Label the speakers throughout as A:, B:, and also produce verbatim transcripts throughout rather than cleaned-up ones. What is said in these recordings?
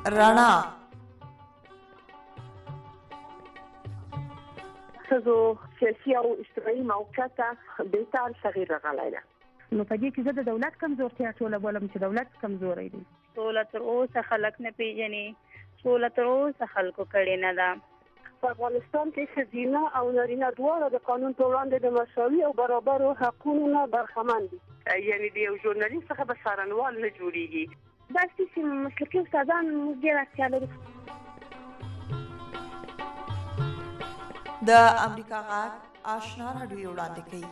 A: رڼا
B: ښځو سیاسي او اجتماعي موقعیت ته بهتر تغییر راغلی ده.
C: نو په دې کې زه د دولت کمزورتیا ټوله بولم چې دولت کمزوری دی.
D: سوله تر اوسه خلک نه پیژني، سوله تر اوسه خلکو کړې نه ده.
B: په افغانستان کې ښځینه او نارینه دواړه د قانون په وړاندې د مساوي او برابرو حقونو نه برخمن دي. یعنې د یو ژورنالیست څخه به څارنوال نه جوړېږي.
E: داسې چې مسلکي استادان موږ ډېر اړتیا لرو.
A: د امریکا غږ آشنا راډیو وړاندې کوي.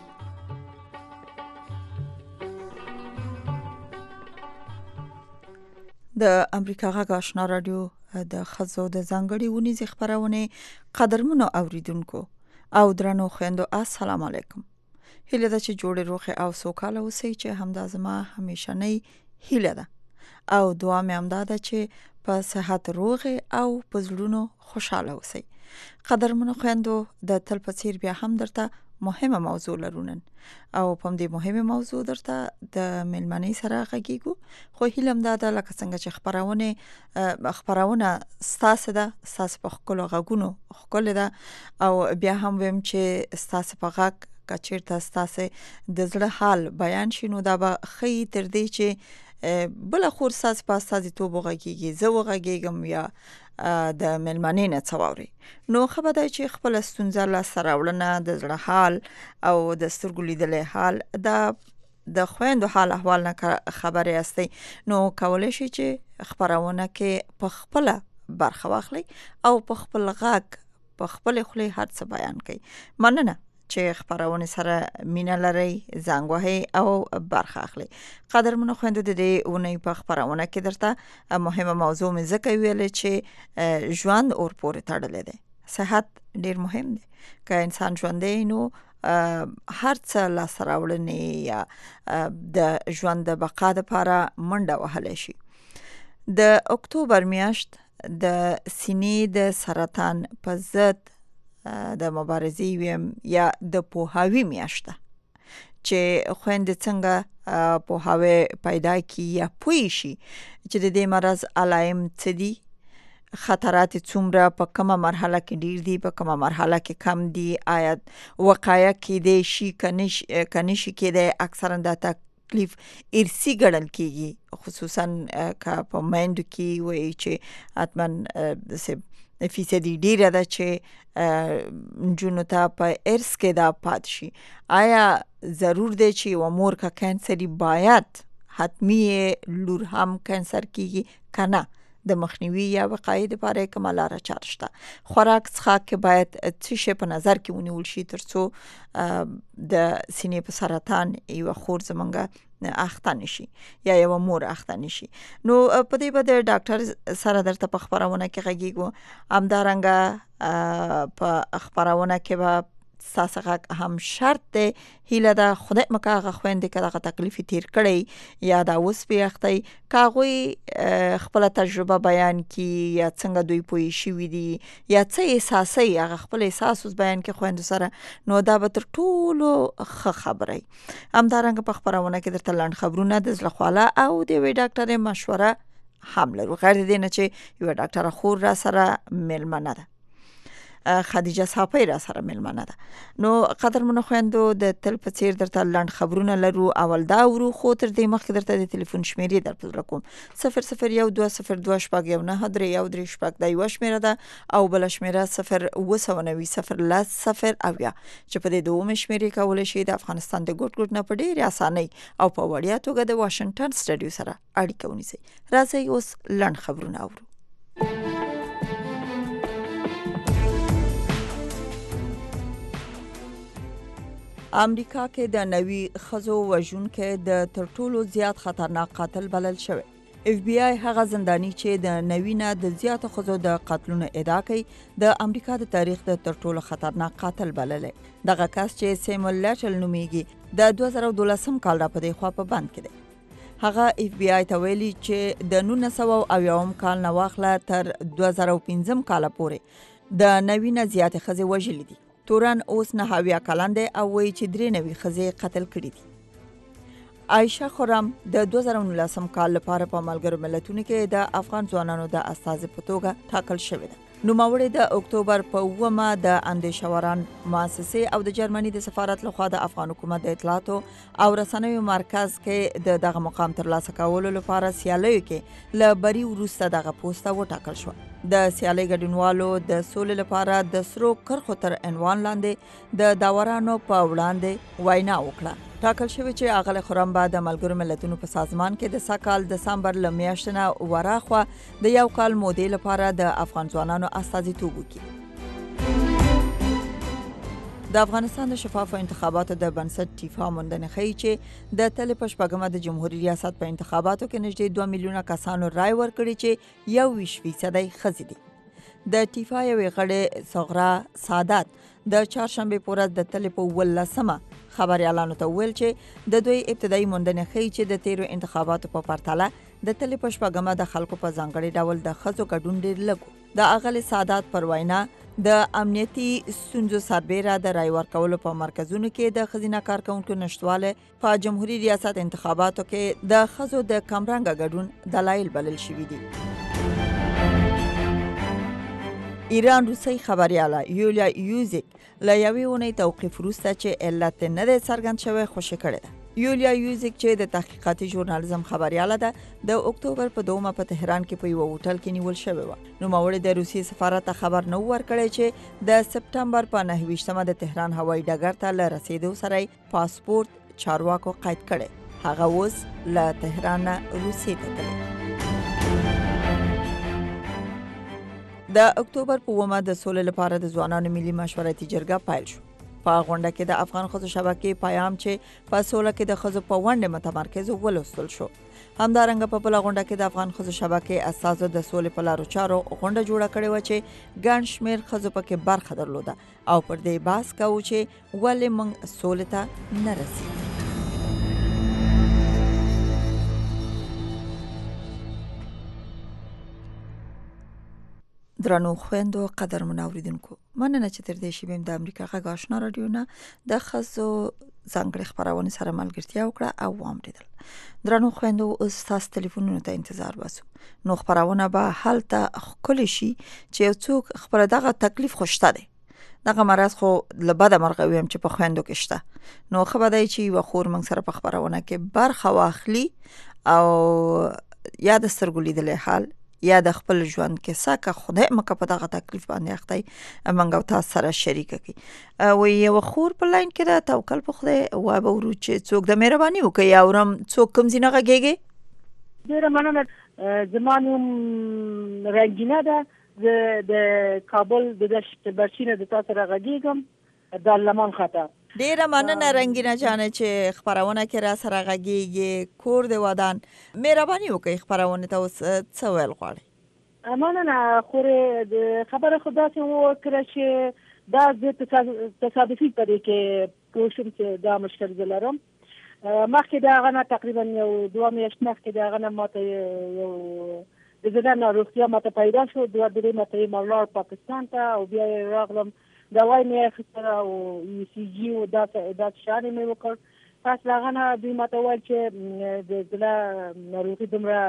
A: د امریکا غږ آشنا راډیو د ښځو د ځانګړي ونیزې خپرونې قدرمنو اوریدونکو او درنو خویندو السلام علیکم. هیله ده چې جوړې روغې او سوکاله اوسئ، چې همدا زما همیشنۍ هیله ده او دعا مې همدا ده چې په صحت روغې او په زړونو خوشاله اوسئ. قدرمنو خویندو، د تل په څیر بیا هم درته مهمه موضوع لرونن او په دې مهمه موضوع درته د ملمنۍ سره غږیږو. خو هیله مې ده لکه څنګه چې خبرونه خبرونه ستاسو ده، ستاسو په خپل غږونو خپل ده او بیا هم ویم چې ستاسو په غږ کچیرته ستاسو د زړه حال بیان شي، نو دا به خې تر دې چې بل خور ساس په استازي توبو غږیږي، زه وغږیږم یا د ملمنۍ نه څواوري. نو خبره ده چې خپل ستونزه لا سره وړنه د زړه حال او د سترګو لیدلې حال دا د خويندو حال احوال نه خبرې استي، نو کولای شي چې خبرونه کې په خپل برخه واخلي او په خپل غږ په خپل خلی هر څه بیان کوي. مننه چې خبرونه سره مینا لري، زنګ وهي او برخه اخلي. قدرمنو خويندو، د دې اونۍ په خبرونه کې درته مهمه موضوع مې ذکر ویل چې ژوند اور پورې تړلې ده. صحت ډیر مهم دی. که انسان ژوند دی نو هر څه لا سره وړنې یا د ژوند د بقا لپاره منډه وهلی شي. د اکتوبر میاشت د سینې د سرطان په ضد د مبارزې ویم یا د پوهاوی میاشت ده، چې خويندې څنګه پوهاوی پیدا کی یا پوي شي چې د دې مرض علائم څه دي، خطرات څومره په کومه مرحله کې ډیر دي، په کومه مرحله کې کم دي، آیا وقایه کې دي شي کنيش کنيش کې دي. اکثرا د تکلیف ارسی ګڼل کیږي، خصوصا که په مایند کې وایي چې اتمن فیصدی ډیره ده چې جنو ته په ارث کې دا پات شي. آیا ضرور دی چې و مور کا کانسری باید حتمی لور هم کانسر کیږي کنه؟ د مخنیوي یا وقایې لپاره کومه لاره چاره شته؟ خوراک څخه کې باید څه شی په نظر کې ونیول شي ترڅو د سینې په سرطان یو خور زمونږه اخته نشي یا یو مور اخته نشي. نو په دې بده ډاکټر سره درته په خبرونه کې غږیږو. همدارنګه په خبرونه کې به ساسه غږ هم شرط دی. هیله ده خدای مکاغه خويندې کړه تکلیف تیر کړي یا دا اوس په اخته کاغوي خپل تجربه بیان کی یا څنګه دوی پوي شي وي دي یا څه احساسي هغه خپل احساس بیان کې خويندو سره، نو دا به تر ټولو ښه خبره. همدارنګه په خبرونه کې درته لاند خبرونه د زړه خواله او د وی ډاکټر مشوره هم لرو. غیر دې نه چې یو ډاکټر خور را سره ملمنه ده، خدیجه صافی را سره ملمنه ده. نو قدرمنو خويندو، د تل په څیر درته لاند خبرونه لرو. اول دا ورو خو تر دې مخکې درته د ټلیفون شمیرې در پزړه کوم صفر صفر یو دوه صفر دوه شپږ یو نه درې یو درې شپږ دا یو شمیره ده او بل شمیره صفر اوه سوه نوي صفر لس صفر اویا چې په دې دوه شمیرې کولای شي د افغانستان د ګوټ ګوټ نه په ډېرې اسانۍ او په وړیا توګه د واشنگټن سټډیو سره اړیکه ونیسئ. راځئ اوس لاند خبرونه اورو. امریکا کې د نوي خزو وژونکو د ترټولو زیات خطرناک قاتل بلل شوی. اف بی آی هغه زندانی چې د نوینه د زیات خزو د قتلونو ادعا کوي د امریکا د تاریخ د ترټولو خطرناک قاتل بللې. دغه کس چې سیمول لیټل نومیږي د دوه زره دولسم کال را پدې خوا په بند کې دی. هغه اف بی آی ته ویلي چې د نولس سوه اویاوم کال نه واخله تر دوه زره پنځم کال پورې د نوینه زیات خزې وژلې دي. تورن اوس نه اویا کلن دی او وایي چې درې نوي خزې قتل کړي دي. عایشه خرم د دوه زره نولسم کال لپاره په ملګرو ملتونو کې د افغان ځوانانو د استازي په توګه ټاکل شوې ده. نوموړې د اکتوبر په اوومه د اندیشوران مؤسسې او د جرمني د سفارت لخوا د افغان حکومت د اطلاعاتو او رسنیو مرکز کې د دغه مقام ترلاسه کولو لپاره سیالیو کې له بری وروسته دغه پوسټه وټاکل شو. د سیالۍ ګډونوالو د سولې لپاره د سرو کرښو تر عنوان لاندې د داورانو په وړاندې وینا وکړه. ټاکل شوی چې اغل خرم به د ملګرو ملتونو په سازمان کې د سکهال دسمبر له میاشتې نه وراخوا د یو کال مودې لپاره د افغان ځوانانو استازیتوب وکړي. د افغانستان د شفافو انتخاباتو د بنسټ ټیفا موندنې ښیي چې د تل په شپږمه د جمهوریت ریاست په انتخاباتو کې نږدې دوه میلیونه کسانو رای ورکړي چې یو ویشت فیصدۍ ښځې دي. د ټیفا یوې غړې صغرا سادات د چهارشنبې په ورځ د تل په ولسمه خبريالانو ته ویل چې د دوی ابتدایي موندنې ښیي چې د تیرو انتخاباتو په پرتله د تل په شپږمه د خلکو په ځانګړي ډول د ښځو ګډون ډېر لږ. د اغلې سادات پر وینا د امنیتي ستونزو سربیره د رای ورکولو په مرکزونو کې د ښځینه کارکونکو نشتواله په جمهوریت ریاست انتخاباتو کې د ښځو د کمرنګه ګډون دلایل بلل شوي دي. ایران روسي خبرياله یولیا یوزیک له یوې اونۍ توقیف وروسته چې علت نه دی څرګند شوی خوشی کړې ده. یولیا یوزیک چې د تحقیقاتي ژورنالیزم خبرياله ده د اکتوبر په دومه په تهران کې په یو هوټل کې نیول شوی و. نوموړې د روسي سفارت خبر نو ورکړی چې د سپتمبر په نهه ویشتمه د تهران هوایي ډګر ته له رسیدو سره پاسپورت چارواکو قید کړي. هغه اوس له تهران روسي ته تللی. د اکتوبر په اوومه د سولې لپاره د ځوانانو ملي مشورتي جرګه پیل شو. په غونډه کې د افغان ښځو شبکې پیام چې په سوله کې د ښځو په ونډه متمرکز ولوستل شو. همدارنګه په بل غونډه کې د افغان ښځو شبکې اساسو د سولې په لارو چارو غونډه جوړه کړې و چې ګڼ شمېر ښځو پکې برخه درلوده او پر دې بحث کوو چې ولې موږ سولې ته نه رسیږو. درنو خويندو قدر منوریدونکو مننه چې تر دې شی بیم د امریکا غږ آشنا رادیو نه د خزو ځانګړي خبرونه سره ملګرتیا وکړه او واوریدل. درنو خويندو اوس تاسو ټلیفونونو ته انتظار باسو. نو خبرونه به هلته خپل شي چې یو څوک خبره دغه تکلیف خوشته دي. دغه مرض خو لبده مرغویم چې په خويندو کې شته. نو خبره دی چې و خور من سره په خبرونه کې برخه واخلي او یا د سترګو لیدلې حال یا د خپل ژوند کې ساکه خدای مکه په دغه تکلیف باندې اخته منګو تاسو سره شریک کی. و یو خور په لاین کې دا توکل په خدای و به ورو چې څوک د مهرباني وکي یا ورم څوک کوم زینه غږیږي.
C: ډیره مننه. زمانوم رنگینه ده د کابل د دشت برچینه د تاسو راغږیږم د لمن خطا.
A: ډیره مننه رنگینه جانه چې خبرونه کې را سره غږیږي. کور د ودان مهرباني وکي خبرونه ته څه ویل غواړي.
C: مننه. خو د خبره خدا ته وکړه چې دا د تصادفي طریقې کې پوښتنه چې دا مشکل زلرم. مخکې دا غنه تقریبا یو دوه میاشتې مخکې دا غنه ماته یو د زړه ناروغي ماته پیدا شو. دوه درې ماته مالار پاکستان ته او بیا راغلم دواي مې اخیستله او ای سی جی او دا دا شانې مې وکړ. پس هغه نه دوی ماته ویل چې د زړه ناروغي دومره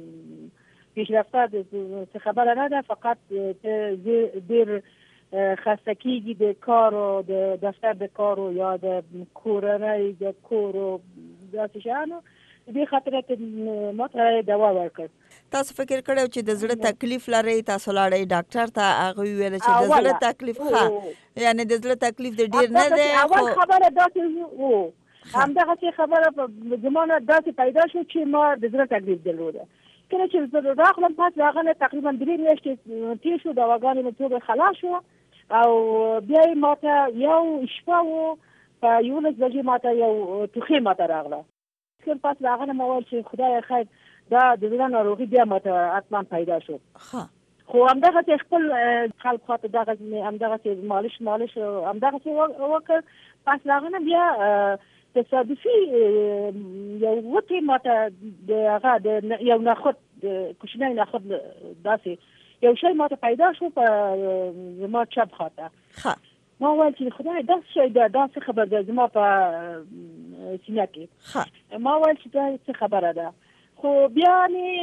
C: پیشرفته ده څه خبره نه ده، فقط ډېر خسته کېږي د کار او د دفتر د کار یا د کورنۍ د کور او داسې شیانو. دې خاطر ته ماته دوا ورکړ.
A: تاسو فکر کړو چې د زړه تکلیف لري تاسو لاړئ ډاکټر ته هغه ویل چې د زړه تکلیف ښه یعنی د زړه تکلیف د ډیر نه دی.
C: اول خبره داسې وو همدغه چې خبره په زمانه داسې پیدا شو چې ما د زړه تکلیف درلوده. کله چې زه راغلم پس هغه تقریبا درې میاشتې تیر شو دواګانې مې ټولې خلاص شو او بیا یې ماته یو شپه و په یولس بجې ماته یو ټوخی ماته راغله. که پس هغه نه مې ویل چې خدای خیر دا د زړه ناروغي بیا ماته حتما پیدا شو. خو همدغه چې خپل خلک خاطر دغه همدغه چې مالش مالش همدغه چې وکړ. پس هغه نه بیا تصادفي یو وټې ماته د هغه د یو نخود کوچنی نخود داسې یو شی ماته پیدا شو په زما چپ خاطر. ما ویل چې خدای دا څه دا دا څه خبره ده زما په سینه کې. ما ویل چې دا څه خبره ده، خو بیا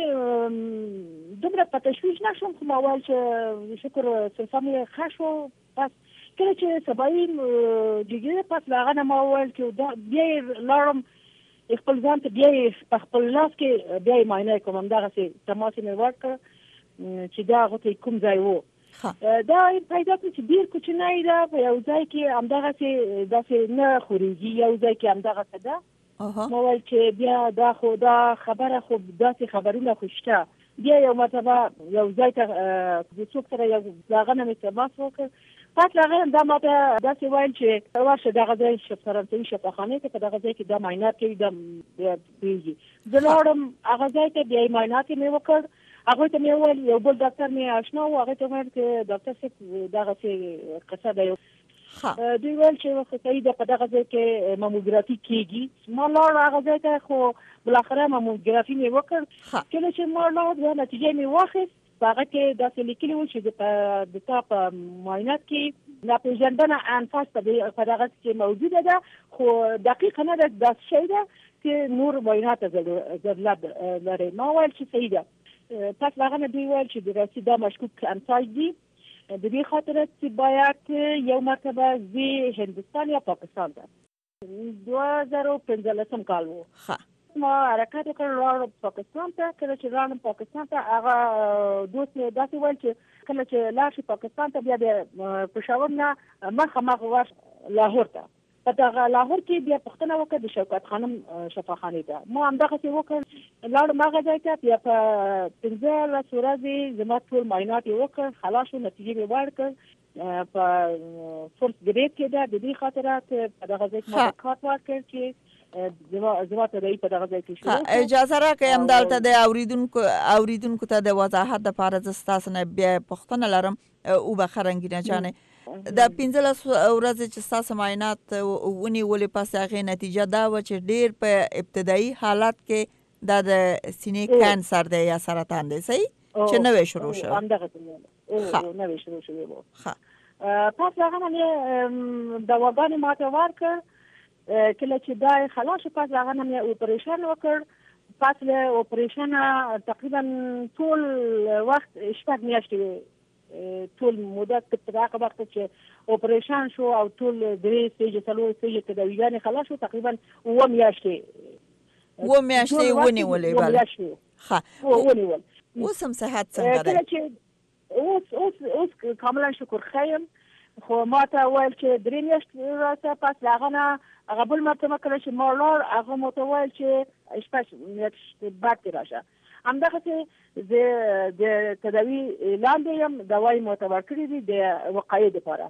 C: مې دومره په تشویش نشوم، خو ما ویل چې شکر سلفه مې ښه شو. بس کله چې سبایي جګړې پس له هغه نه ما ویل چې دا بیا یې لاړم خپل ځان ته، بیا یې په خپل لاس کې بیا یې معاینه کوم. همدغسې تماس یې مې ورکړ چې دا هغه ته کوم ځای و. دا پیدا کړ چې ډېر کوچنی ده، په یو ځای کې همدغسې داسې نه خورېږي، یو ځای کې همدغسې ده. ما ویل چې بیا دا خو دا خبره خو داسې خبرونه خو شته. بیا یو مرتبه یو ځای ته د څوک سره یو د هغه نه مې تماس وکړ. پس له هغه دا ما ته داسې ویل چې ورشه دغه ځای فرانسوي شفاخانې ته، په دغه ځای کې دا معاینات کوي، دا پوهېږي. زه لاړم هغه ځای ته، بیا یې معاینات یې مې وکړ. هغوی ته مې وویل، یو بل ډاکټر مې آشنا و، هغې ته مې ویل چې ډاکټر صاحب دغسې قصه ده. دوی ویل چې خو صحیح ده، په دغه ځای کې ماموګرافي کېږي. ما لاړ هغه ځای ته، خو بالاخره ماموګرافي مې وکړ. کله چې ما لاړ بیا نتیجه مې واخیست، په هغه کې داسې لیکلي وو چې د تا په معاینات کې ناپېژندنه انفاس په دغه کې موجوده ده، خو دقیق نه ده، داسې شی ده چې نور معاینات ضرورت لري. ما ویل چې صحیح ده. پس له هغه نه دوی ویل چې د راسي دا مشکوک انساج دي، د دې خاطر چې باید یو مرتبه زی هندوستان یا پاکستان ته دوه زره پنځلسم کال و. ما حرکت وکړ لاړم پاکستان ته. کله چې لاړم پاکستان ته، هغه دوست مې داسې ویل چې کله چې لاړ شي پاکستان ته، بیا د پېښور نه مخامخ ورش لاهور ته. په دغه لاهور کې بیا پوښتنه وکړه د شوکت خانم شفاخانې ته. ما همدغسې وکړ، لاړم هغه ځای ته. بیا په پنځلس ورځې زما ټول معاینات یې وکړ، خلاص شو، نتیجې مې ورکړ. په فورس ګریډ کې ده، د دې خاطرات په دغه ځای کې ما کارت ورکړ چې زما زما تداوي په دغه ځای کې شروع.
A: اجازه راکړئ همدلته د اوریدونکو اوریدونکو ته د وضاحت دپاره زه ستاسو نه بیا پوښتنه لرم. وبخښه رنګینه جانې، د پنځلس ورځې چې ستاسو معاینات ونیولې، پس هغې نتیجه دا وه چې ډېر په ابتدایي حالت کې دا د سینې کانسر دی یا سرطان دی، صحیح؟ چې نوی شروع شو.
C: همدغسې نوی شروع شوی و. پس له هغه نه مې دواګانې ما ته ورکړ. کله چې دا یې خلاص شو، پس له هغه نه مې اپریشن وکړ. پس له اپریشنه تقریبا ټول وخت شپږ میاشتې ټول مدت تر هغه وخت چې اپریشن شو او ټول درې سټیج څلور سټیج تداویګانې خلاص شو، تقریبا اووه میاشتې
A: اووه میاشتې ونیولې. بله ښه،
C: ونیول.
A: اوس هم صحت څنګه دی؟
C: کله چې اوس اوس اوس کاملا شکر ښه یم، خو ما ته ویل چې درې میاشتې راته. پس له هغه نه هغه بل مرتبه کله چې ما لاړ، هغه ما ته ویل چې شپږ میاشتې بعد کې راشه. همدغسې زه د تداوي لاندې یم، دوایي ما ته ورکړي دي د وقایې دپاره.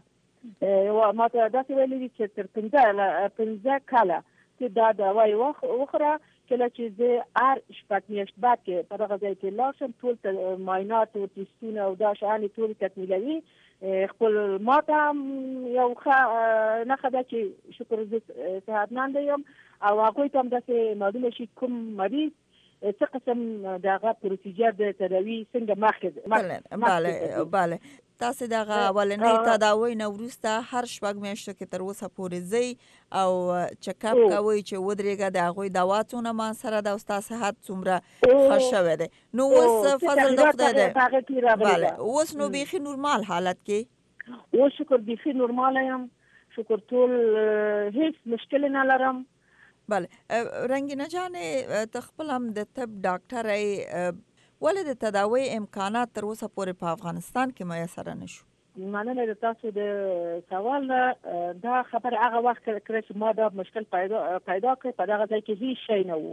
C: ما ته داسې ویلي دي چې تر پنځه پنځه کاله چې دا دوایي وخوره. کله چې زه هر شپږ میاشت بعد کې په دغه ځای کې لاړ شم، ټول معاینات او ټسټونه او دا شیان یې ټول تکمیلوي. خپل ما ته هم یو ښه نښه ده چې شکر زه صحتمنده یم، او هغوی ته هم داسې معلومه شي کوم مریض څه قسم دغه پروسیجر د تداوي څنګه مخکې.
A: بله بله، تاسو دغه اولنۍ تداوی نه وروسته هر شپږ میاشتو کې تر اوسه پورې ځئ او چکاپ کوئ چې ودرېږه د هغوی دوا څونه ما سره ده او ستا صحت څومره ښه شوی دی. نو اوس فضل د خدای دی. بله، اوس نو بیخي نورمال حالت کې؟
C: اوس شکر بیخي نورماله یم، شکر ټول هیڅ مشکل نه لرم.
A: بله رنگینه جانې، ته خپل هم د طب ډاکټر ای، ولې د تداوی امکانات تر اوسه پورې په افغانستان کې میسره نشو؟
C: مننه د تاسو د سوال نه. دا خبره هغه وخت کړه چې ما دا مشکل پیدا پیدا کړ، په دغه ځای کې هیڅ شی نه و،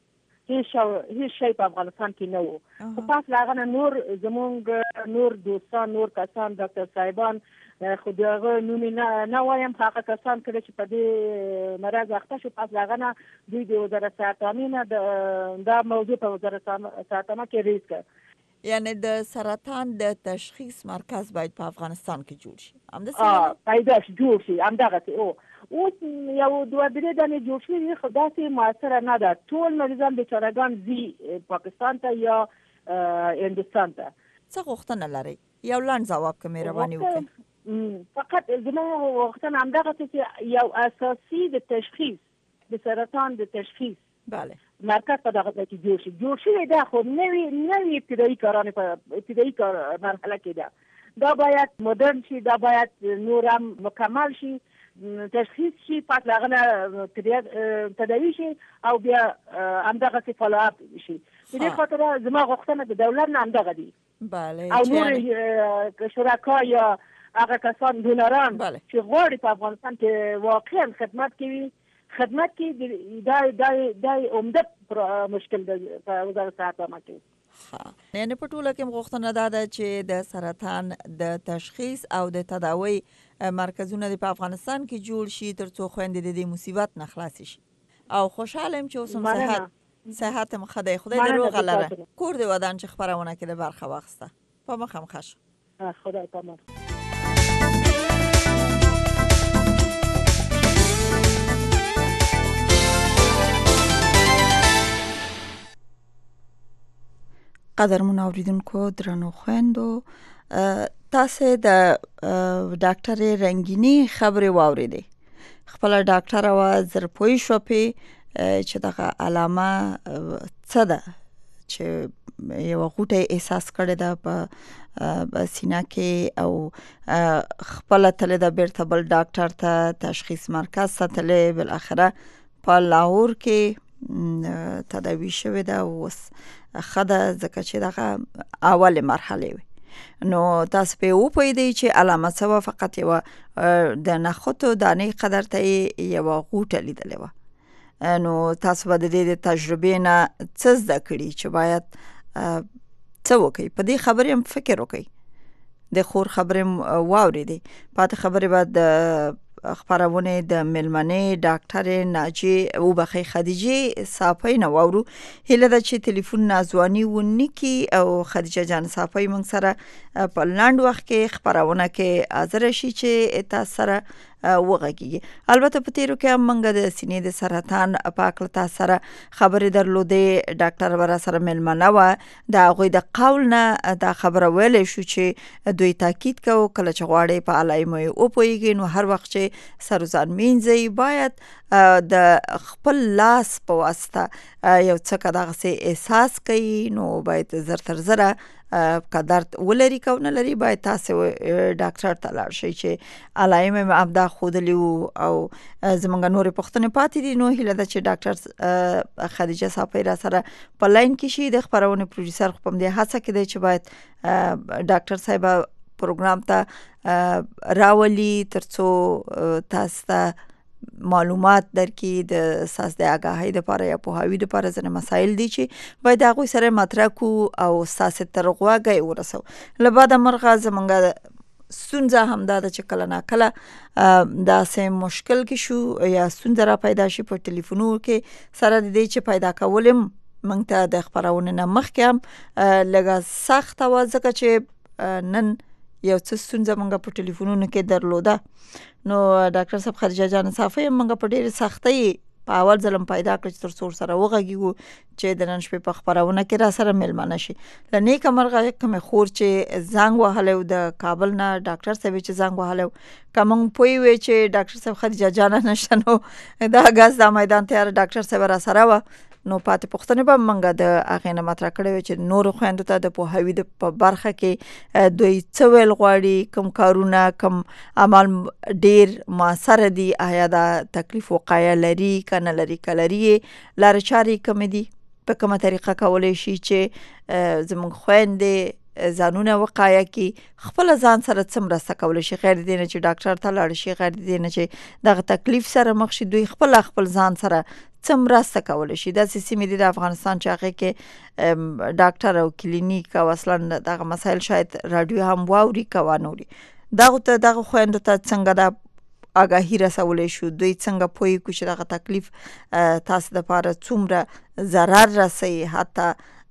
C: هیڅ شی په افغانستان کې نه و. خو پس له هغه نه نور زمونږ نور دوستان، نور کسان، ډاکټر صاحبان، خو د هغه نوم یې نه وایم، هغه کسان کله چې په دې مرض اخته شو، پس له هغه نه دوی د وزارت صحت عامې نه دا موضوع په وزارت صحت عامه کې ریز کړ.
A: یعنی د سرطان د تشخیص مرکز باید په افغانستان کې جوړ شي. همداسې
C: پیدا شي، جوړ شي. همدغسې اوس یو دوه درې دانې جوړ شوي دي، خو داسې موثره نه ده. ټول مریضان بیچارهګان ځي پاکستان ته یا هندوستان ته.
A: څه غوښتنه لرئ؟ یو لنډ ځواب که مهرباني وکړئ.
C: فقط زما وختن همدغه چې یو اساسي د تشخیص د سرطان د تشخیص
A: بله
C: مرکز په دغه ځای کې جوړ شي جوړ شوی دا خو نوی نوی ابتدایي کارانه په ابتدایي کار مرحله کې ده. دا باید مدرن شي، دا باید نور هم مکمل شي، تشخیص شي، پس لغنه تداوی شي او بیا همدغه سی فالو اپ شي. په دې خاطر زما غوښتنه د دولت نه همدغه دي.
A: بله
C: او نور شرکا یا هغه کسان دونران چې غواړي په افغانستان کې واقعا خدمت کوي خدمت کې دا دا دا عمده مشکل ده په وزارت صحت باندې.
A: ها یعنی په ټوله کې غوښتنه ده دا چې د سرطان د تشخیص او د تداوی مرکزونه په افغانستان کې جوړ شي ترڅو خويندې د دې مصیبت نه خلاص شي. او خوشاله يم چې اوسم صحت صحت مخدای خدای دې روغ لره. کور دې ودان چې خبرونه کې د برخه واخسته. په مخم خش.
C: خدای پامه.
A: قدرمن اوریدونکو درنو خويندو تاسو د ډاکټر رنگینی خبره واوریدې. خپل ډاکټر وا زر پوي شو په چې دغه علامه څه ده چې یو غوټه احساس کړی دا په سینا کې او خپل تل د بیرتبل ډاکټر ته تشخیص مرکز ته تل بل اخره په لاهور کې تداوی شوی دا اوس خدا زکه چې دغه اوله مرحله وي. نو تاسو په او په دې چې علامه سوا فقط یو د نخودو دانې قدر ته یو غوټه لیدلې و. نو تاسو به د دې تجربې نه څه زده کړی چې باید څه وکړي؟ په دې خبرې هم فکر وکړي. د خور خبرې واورېدې. پاتې خبرې بعد خبرونه د ملمنې ډاکټر ناجی او بخی خدیجه صافی نو ورو هله د چې ټلیفون نازوانی ونی کی او خدیجه جان صافی موږ سره په لاند وخت کې خبرونه کې حاضر شي چې تاسو سره وغږیږي. البته په تیرو کې موږ د سینې د سرطان په اړه تاسو سره خبرې درلودې. ډاکټر ورا سره ملمنه و دا غوي د قول نه دا خبره ویلې شو چې دوی تاکید کوي کله چې غواړي په علایمو او پویږي نو هر وخت چې سرزان مینځي باید د خپل لاس په واسطه یو څه کداغه احساس کوي نو باید زر تر زره قدرت ولري کو نه لري باید تاسو ډاکټر ته لاړ شئ چې علایم ابدا خودلیو او زمونږ نور پښتنه پاتې دي. نو هله د چې ډاکټر خدیجه صافی را سره په لاین کې شي د خبرونه پروډوسر خو پم دې هڅه کوي چې باید ډاکټر صاحب پروګرام ته راولي ترڅو تاسو ته معلومات درکې د اساس د آگاهی د لپاره یا په هاوی د لپاره ځنه مسایل دي چې باید هغه سره مطرح کو او اساس ترغواګي ورسو. لبا د مرغه زمونږه سونځه همدا د چکل نه کله دا سه مشکل کې شو یا سونځه را پیدا شي په ټلیفونو کې سره د دې چې پیدا کولم مونږ ته د خبرونه نه مخکې لګه سخت وازګه چې نن یو څه سونځه مونږ په ټلیفونونو کې درلوده. نو ډاکټر صاحب خدیجه جان صافی مونږ په ډېر سختۍ په اول ځلم پیدا کړ چې تر څور سره وغږیږو چې د نن شپې په خبرونه کې را سره ملمنه شي. لنی کمرغه کوم خور چې زنګ وهلو د کابل نه ډاکټر صاحب چې زنګ وهلو کوم پوي وي چې ډاکټر صاحب خدیجه جان نشته نو دا غاز د میدان تیار ډاکټر صاحب را سره و. نو پاتې پښتنه به منګه د اغه نه مطرح کړو چې نور خويندو ته د پوهاوی د برخه کې دوی څویل غواړي کوم کارونه کوم عمل ډیر موثر دي آیا دا تکلیف وقایه لري کنه لري کلري لار چاري کوم دي په کومه طریقه کولای شي چې زموږ خويندې ځانونه وقایه کی خپل ځان سره څومره سکول شي غیر دینه چې ډاکټر ته لاړ شي غیر دینه چې دغه تکلیف سره مخ شي دوی خپل خپل ځان سره څومره سکول شي. د سیمې د افغانستان چې هغه کې ډاکټر او کلینیک او اصلا دغه مسایل شاید رادیو هم واوري کوانوري دغه ته دغه خويندو ته څنګه د آگاهی رسولې شو دوی څنګه پوي کو چې دغه تکلیف تاسو د لپاره څومره zarar رسي حتی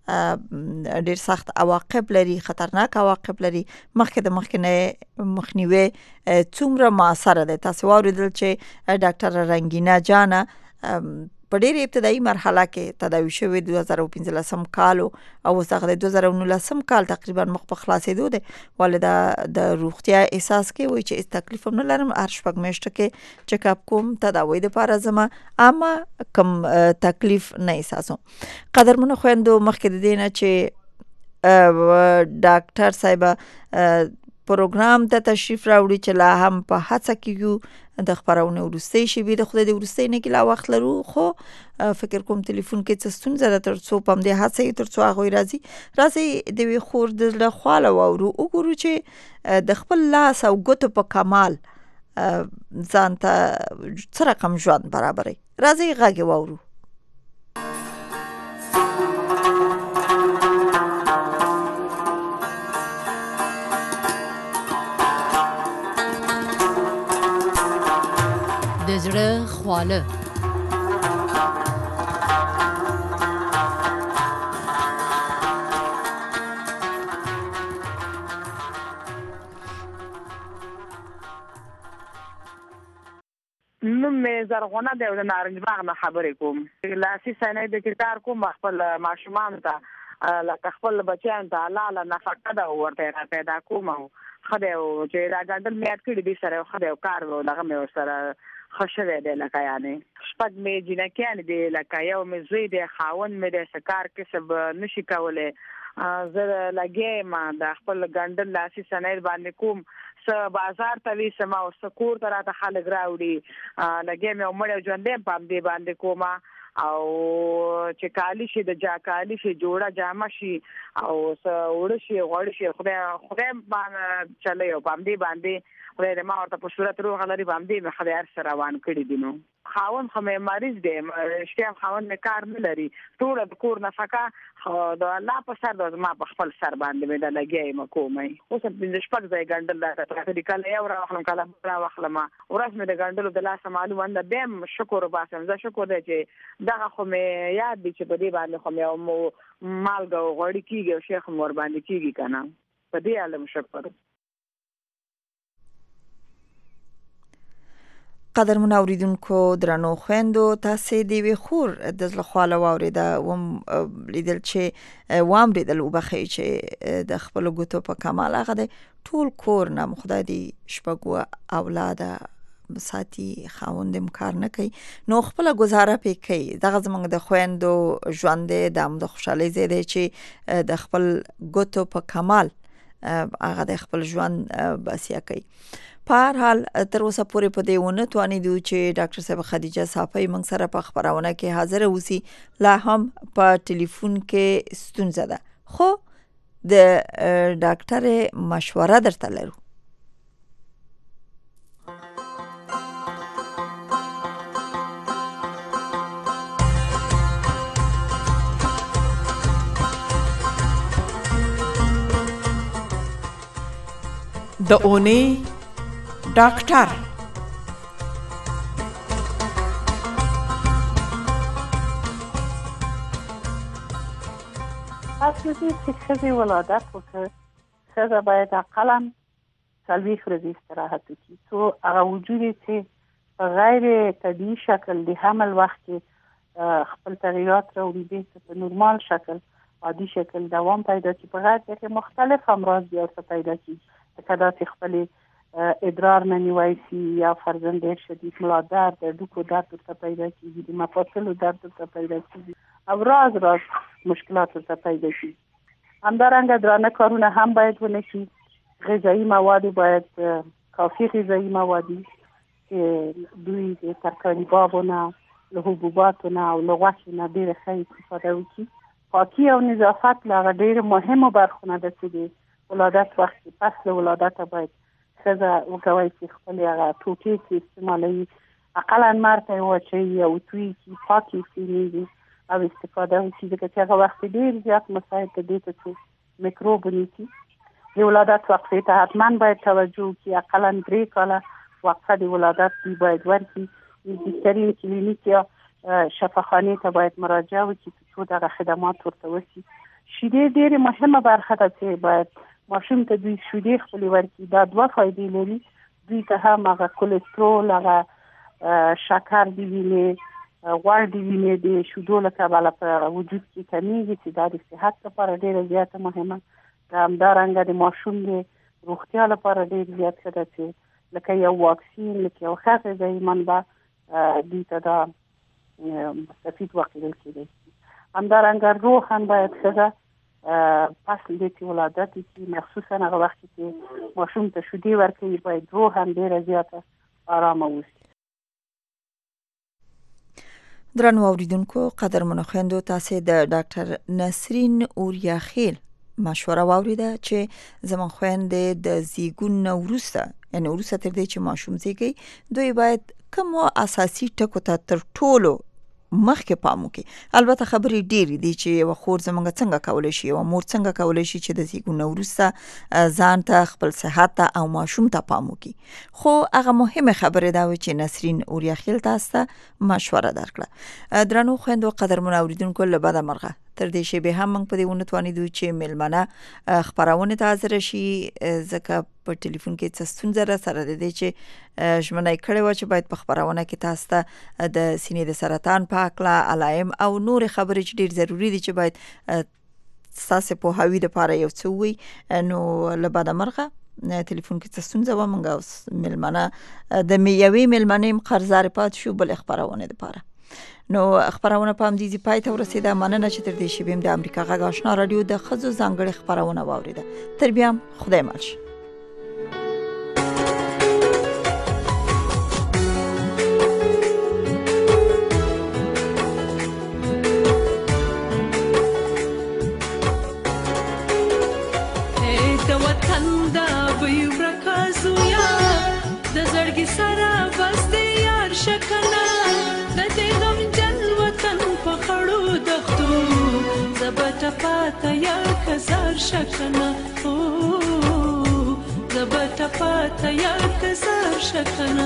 A: ډیر سخت عواقب لري خطرناک عواقب لري مخکې د مخکنه مخنیوي څومره موثر ده. تاسو اوریدل چې ډاکټر رنگینه جانا په ډېر ابتدایي مرحله کې تداوي شوی دوه زره پنځلسم کال او اوس هغه د دوه زره نولسم کال تقریبا مخ په خلاصېدو دی. ولې دا د روغتیا احساس کې وایي چې هېڅ تکلیف هم نه لرم، هر شپږ میاشتو کې چیک اپ کوم، تداوی دپاره ځمه، اما کوم تکلیف نه احساسوم. قدرمنو خویندو، مخکې د دې نه چې ډاکټر صاحبه پروګرام ته تشریف راوړي چې لا هم په هڅه کې یو د خپرونې وروستۍ شېبې د خدای د وروستۍ نه کې لا وخت لرو، خو فکر کوم تلیفون کې څه ستونزه ده، تر څو په همدې هڅه یې تر څو هغوی راځي راځي د یوې خور د زړه خواله واورو، وګورو چې د خپل لاس او ګوتو په کمال ځان ته څه رقم ژوند برابروي. راځئ غږ یې واورو.
F: د زړه خواله.
G: نوم مې زرغونه دی او د نارنج باغ نه خبرې کوم. لاسي صنایع د کې کار کوم، خپل ماشومانو ته لکه خپل بچیانو ته حلاله نفقه ده ورته را پیدا کوم او ښه دی چې دا ګنډل مې یاد کړي دي سره ښه دی کار دغه مې ورسره ښه شوی دی. لکه یعنې شپږ مې جینکیانې دي، لکه یو مې زوی دی، خاوند مې دی، څه کار کسب نشي کولی، زه لګیا یم د خپل ګنډل لاسي صنایع باندې کوم، څه بازار ته ویسم او څه کور ته راته خلک راوړي، لګیا یم او مړی ژوندی په همدې باندې کومه، او چې کالي شي د جا کالي شي جوړه جامه شي او څه وړه شي غوړ شي، خدای خدای باندې چلی او په همدې باندې خدای دې ما ورته په صورت روغه لري، په همدې مې خدای هر څه روان کړي دي. نو خاوند خو مې مریض دی، رښتیا خاوند مې کار نه لري، ټوله د کور نفقه د الله په سر ده، زما په خپل سر باندې مې دا لګیا یم کومی. اوس پنځه شپږ ځای ګنډل راته پراته دي، کله یو راواخلم کله بل راواخلم، ورځ مې د ګنډلو د لاسه معلومه نه ده، بیا هم شکر وباسم. زه شکر دی چې دغه خو مې یاد دي چې په دې باندې خو مې مالګه او غوړي کېږي او شیخ هم ورباندې کېږي که نه، په دې عالم شکر.
A: قدرمنو اوریدونکو، درنو خویندو، تاسې د یوې خور د زړه خواله واورېده، وم لیدل چې واورېدل وبخئ چې د خپلو ګوتو په کمال هغه دی ټول کور نه خدای دې شپږ اولاده ساتي، خاوند هم کار نه کوي، نو خپله ګزاره پې کوي. دغه زموږ د خویندو ژوند دی، دا هم د خوشحالۍ ځای دی چې د خپل ګوتو په کمال هغه د خپل ژوند بسیا کوي. په هر حال تر اوسه پورې په دې ونه توانېدو چې ډاکټر صاحب خدیجه صافی موږ سره په خپرونه کې حاضره اوسي، لا هم په ټلیفون کې ستونزه ده، خو د ډاکټر مشوره درته لرو.
H: د اونۍ ډاکټر.
C: اصل دې چې ښځې ولادت وکړي، ښځه باید اقلا څلوېښت ورځې استراحت وکړي، څو هغه وجود یې چې په غیر طبیعي شکل د حمل وخت کې خپل تغییرات راوړي، بېرته په نورمال شکل عادي شکل دوام پیدا کړي. په غیر کې مختلف امراض بیا ورته پیدا کېږي، لکه داسې خپلې ادرار نه نیوی شي، یا فرضاً ډېر شدید ملا درد، د هډوکو درد ورته پیدا کېږي، د مفاصلو درد ورته پیدا کېږي او راز راز مشکلات ورته پیدا کېږي. همدارنګه درانه کارونه هم باید ونه شي. غذایي مواد باید کافي غذایي مواد چې دوی د ترکاري بابو نه، له حبوباتو نه او له غوښې نه ډېره ښه استفاده وکړي. پاکي او نظافت له هغه ډېرو مهمو برخو نه ده چې د ولادت وخت کې پس له ولادته باید ښځه وکوی چې خپلې هغه ټوټې چې استعمالوي اقلا مر ته یې واچوي او توی کړي، پاکې استعمالوي او استفاده وکړي، ځکه چې هغه وخت ډېر زیات مساعد د دې ته چې میکروب ونیسي. د ولادت وقفې ته حتما باید توجه وکړي، اقلا درې کاله وقفه د ولادت دوی باید ورکړي. بهترین کلینیک یا شفاخانې ته باید مراجعه وکړي څو دغه خدمات ورته وشي. شیدې ډېرې مهمه برخه ده چې باید ماشوم ته دوی شیدې خپلې ورکړي. دا دوه فایدې لري، دوی ته هم هغه کلسترول، هغه شکر د وینې غوړ د وینې د شیدو له کبله په وجود کې کمیږي چې دا د صحت لپاره ډېره زیاته مهمه ده. همدارنګه د ماشوم د روغتیا لپاره ډېر زیات ښه ده چې لکه یو واکسین، لکه یو ښه غذایي منبع دوی ته دا مستفید وقیدل کېدی شي. همدارنګه روح هم باید ښه ده. پس د چې ولادت کې مخصوصا هغه وخت چې ماشوم ته شیدې ورکوي باید روح هم ډېره زیاته آرامه اوسي.
A: درنو اوریدونکو، قدرمنو خویندو، تاسو د ډاکټر نسرین اوریاخیل مشوره واوریده چې زمون خويندې د زیږون نه وروسته، یعنی وروسته تر دې چې ماشوم زیږي، دوی باید کوم اساسي ټکو ته تر ټولو مخکې پام وکړي. البته خبرې ډېرې دي چې یو خور زمونږ څنګه کولای شي، یو مور څنګه کولای شي چې د زیږون نه وروسته ځان ته، خپل صحت ته او ماشوم ته پام وکړي. خو هغه مهمه خبره دا و چې نسرین اوریاخیل تاسو ته مشوره درکړه. درنو خويندو، قدرمن اوریدونکو، له بده مرغه تر دې شی به هم موږ په دې ونتوانیدو چې ملمنه خبرونه ته حاضر شي، ځکه په ټلیفون کې څه ستونزه را سره ده چې ژمنه کړې و چې باید په خبرونه کې تاسو ته د سینې د سرطان په اړه علائم او نور خبرې چې ډېر ضروری دي چې باید تاسو په هوی د پاره یو څه وي. نو له بده مرغه ټلیفون کې څه ستونزه و، موږ اوس ملمنه د میوي ملمنه قرضار پات شو بل خبرونه د پاره. نو خبرونه په همدې پای ته ورسیده. مننه چې تر دې شی بیم د امریکا غږ آشنا رادیو د خزو ځانګړي خبرونه واوریده. تر بیا خدای مالشه.
F: سره بس د یار شکنه د دې غم جن وطن په خړو دښتو زبټه پاته یا کزار شکنه او زبټه پاته یا کزار شکنه.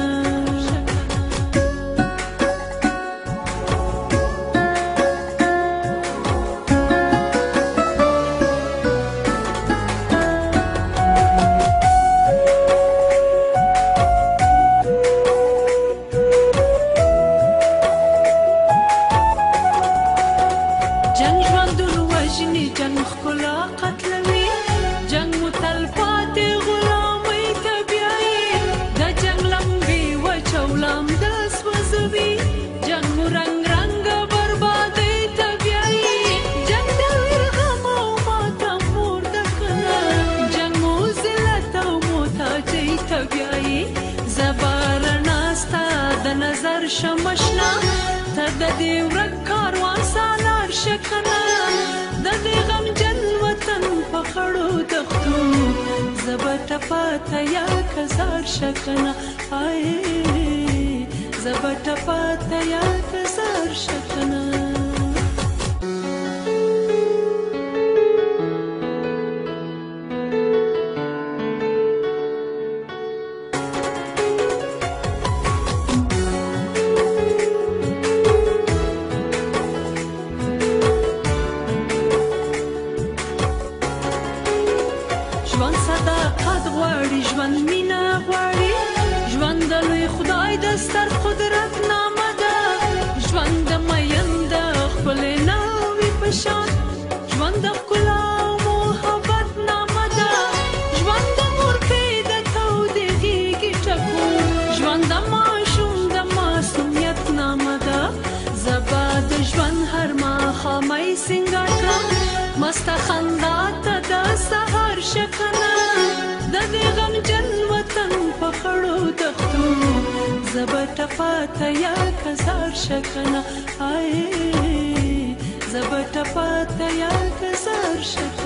F: شمشنا ته د دې ورک کاروان سالار شکنه د دې غم جن وطن په خړو دښتو زبټه پاته یا کزار شکنه آی زبټه پاته یا کزار شکنه. مستا خندا ته د سحر شکنه د دې غم جن وطن په خړو دښتو زبټه پاته یا کزار شکنه آی زبټه پاته یا کزار شکنه.